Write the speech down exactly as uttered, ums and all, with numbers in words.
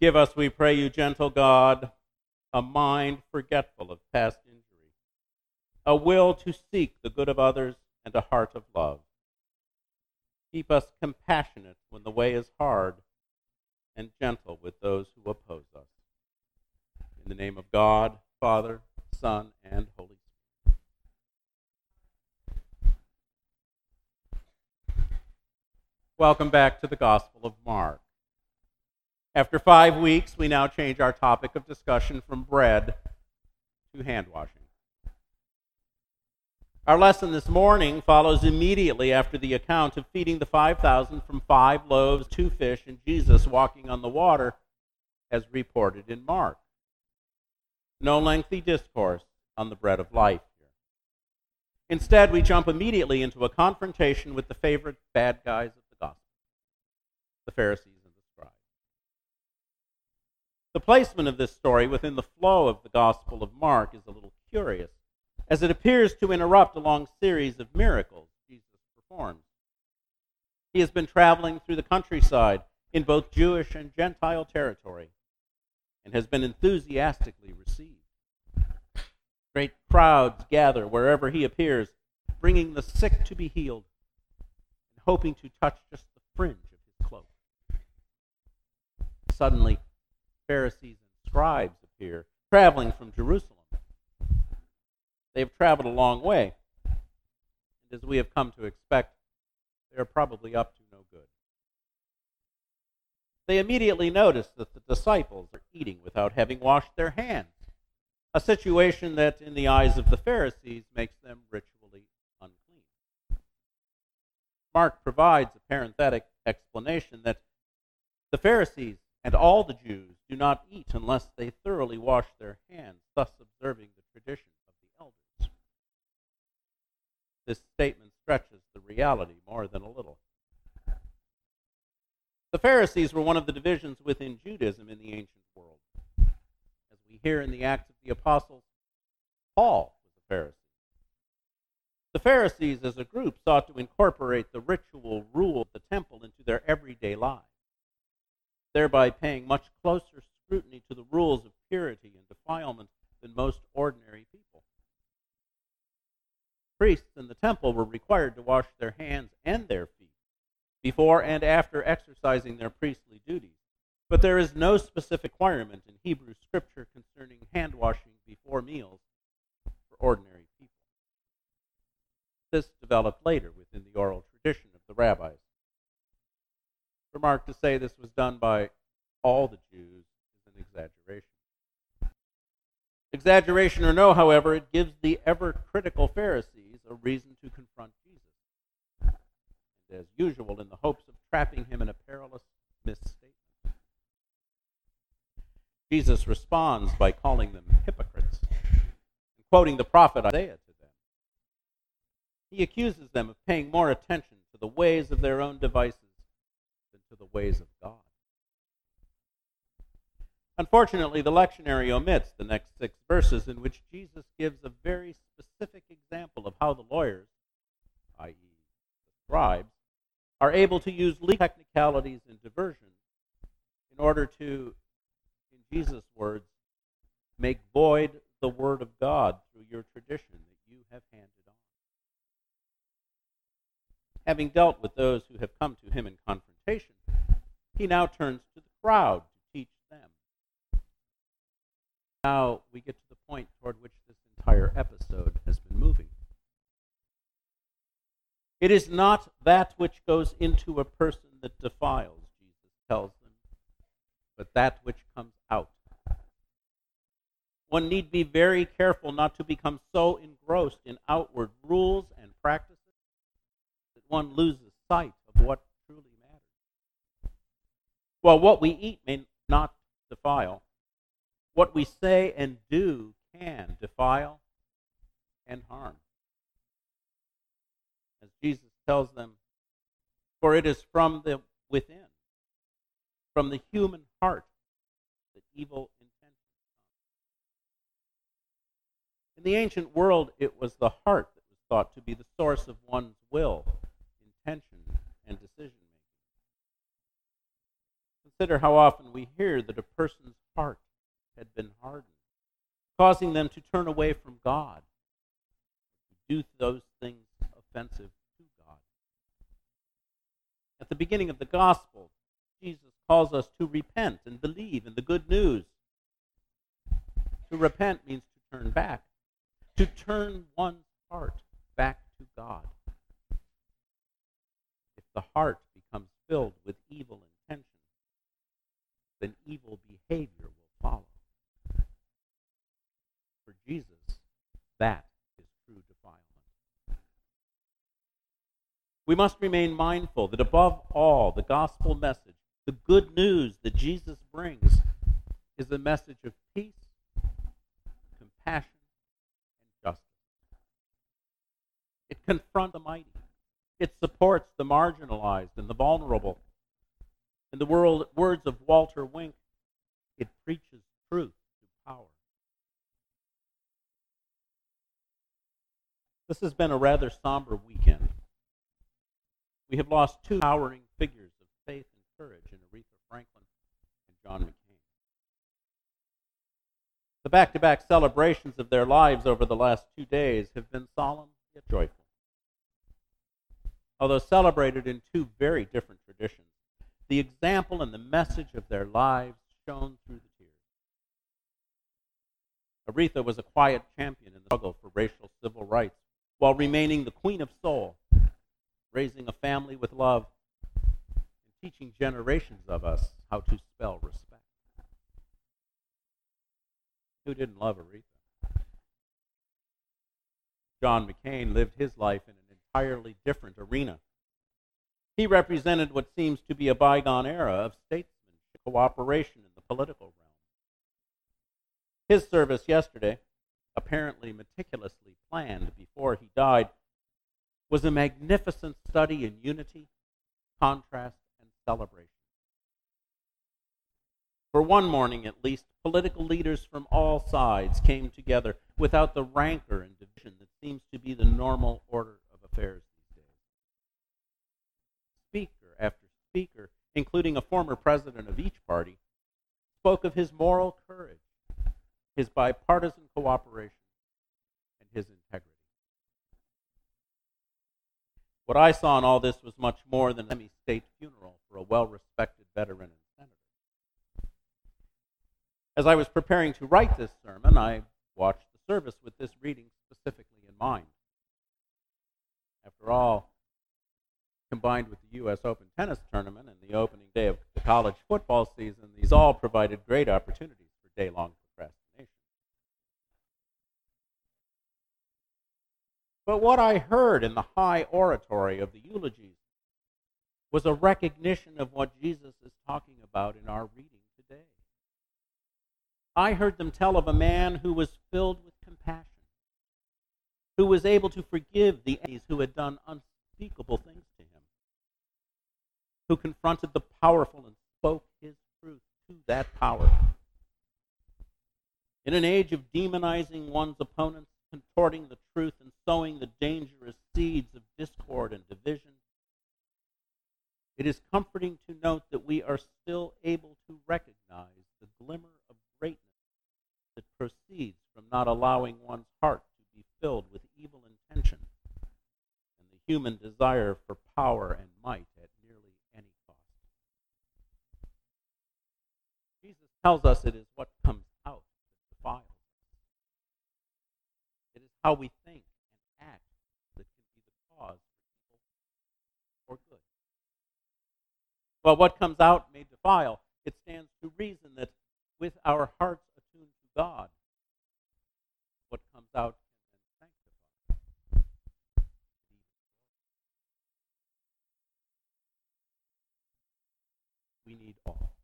Give us, we pray you, gentle God, a mind forgetful of past injury, a will to seek the good of others, and a heart of love. Keep us compassionate when the way is hard, and gentle with those who oppose us. In the name of God, Father, Son, and Holy Spirit. Welcome back to the Gospel of Mark. After five weeks, we now change our topic of discussion from bread to hand washing. Our lesson this morning follows immediately after the account of feeding the five thousand from five loaves, two fish, and Jesus walking on the water, as reported in Mark. No lengthy discourse on the bread of life here. Instead, we jump immediately into a confrontation with the favorite bad guys of the gospel, the Pharisees and the scribes. The placement of this story within the flow of the Gospel of Mark is a little curious, as it appears to interrupt a long series of miracles Jesus performs. He has been traveling through the countryside in both Jewish and Gentile territory and has been enthusiastically received. Great crowds gather wherever he appears, bringing the sick to be healed and hoping to touch just the fringe of his cloak. Suddenly, Pharisees and scribes appear, traveling from Jerusalem. They have traveled a long way, and as we have come to expect, they are probably up to no good. They immediately notice that the disciples are eating without having washed their hands, a situation that, in the eyes of the Pharisees, makes them ritually unclean. Mark provides a parenthetic explanation that the Pharisees and all the Jews do not eat unless they thoroughly wash their hands, thus observing the tradition of the elders. This statement stretches the reality more than a little. The Pharisees were one of the divisions within Judaism in the ancient world. As we hear in the Acts of the Apostles, Paul was a Pharisee. The Pharisees as a group sought to incorporate the ritual rule of the temple into their everyday lives, thereby paying much closer scrutiny to the rules of purity and defilement than most ordinary people. Priests in the temple were required to wash their hands and their feet before and after exercising their priestly duties, but there is no specific requirement in Hebrew scripture concerning hand washing before meals for ordinary people. This developed later within the oral tradition of the rabbis. For Mark to say this was done by all the Jews is an exaggeration. Exaggeration or no, however, it gives the ever-critical Pharisees a reason to confront Jesus, and as usual, in the hopes of trapping him in a perilous misstatement. Jesus responds by calling them hypocrites, and quoting the prophet Isaiah to them. He accuses them of paying more attention to the ways of their own devices than to the ways of God. Unfortunately, the lectionary omits the next six verses in which Jesus gives a very specific example of how the lawyers, that is the scribes, are able to use legal technicalities and diversions in order to, in Jesus' words, make void the word of God through your tradition that you have handed on. Having dealt with those who have come to him in confrontation, he now turns to the crowd to teach them. Now we get to the point toward which this entire episode has been moving. It is not that which goes into a person that defiles, Jesus tells them, but that which comes out. One need be very careful not to become so engrossed in outward rules and practices that one loses sight of what truly matters. While what we eat may not defile, what we say and do can defile and harm. As Jesus tells them, for it is from the within, from the human heart, that evil intentions come. In the ancient world, it was the heart that was thought to be the source of one's will, intention, and decision-making. consider how often we hear that a person's heart had been hardened, causing them to turn away from God, to do those things offensive to God. At the beginning of the gospel, Jesus calls us to repent and believe in the good news. To repent means to turn back, to turn one's heart back to God. If the heart becomes filled with evil intentions, then evil behavior will follow. For Jesus, that is true defilement. We must remain mindful that above all, the gospel message, the good news that Jesus brings, is a message of peace, compassion, and justice. It confronts the mighty. It supports the marginalized and the vulnerable. In the world, words of Walter Wink, it preaches truth to power. This has been a rather somber weekend. We have lost two towering figures of faith and courage in Aretha Franklin and John McCain. The back-to-back celebrations of their lives over the last two days have been solemn yet joyful. Although celebrated in two very different traditions, the example and the message of their lives shone through the tears. Aretha was a quiet champion in the struggle for racial civil rights while remaining the queen of soul, raising a family with love, and teaching generations of us how to spell respect. Who didn't love Aretha? John McCain lived his life in an entirely different arena. He represented what seems to be a bygone era of statesmanship, cooperation in the political realm. His service yesterday, apparently meticulously planned before he died, was a magnificent study in unity, contrast, and celebration. For one morning at least, political leaders from all sides came together without the rancor and division that seems to be the normal order of affairs these days. Speaker after speaker, including a former president of each party, spoke of his moral courage, his bipartisan cooperation, and his integrity. What I saw in all this was much more than a semi-state funeral for a well-respected veteran and senator. As I was preparing to write this sermon, I watched the service with this reading specifically in mind. After all, combined with the U S Open tennis tournament and the opening day of the college football season, these all provided great opportunities for day-long procrastination. But what I heard in the high oratory of the eulogies was a recognition of what Jesus is talking about in our reading today. I heard them tell of a man who was filled with compassion, who was able to forgive the enemies who had done unspeakable things to him, who confronted the powerful and spoke his truth to that power. In an age of demonizing one's opponents, contorting the truth, and sowing the dangerous seeds of discord and division, it is comforting to note that we are still able to recognize the glimmer of greatness that proceeds from not allowing one's heart to be filled with evil intention and the human desire for power and might at nearly any cost. Jesus tells us it is what comes out that defiles us. It is how we think and act that can be the cause for evil or good. Well, what comes out may defile. It stands to reason that with our hearts attuned to God, what comes out can then sanctify. We need all.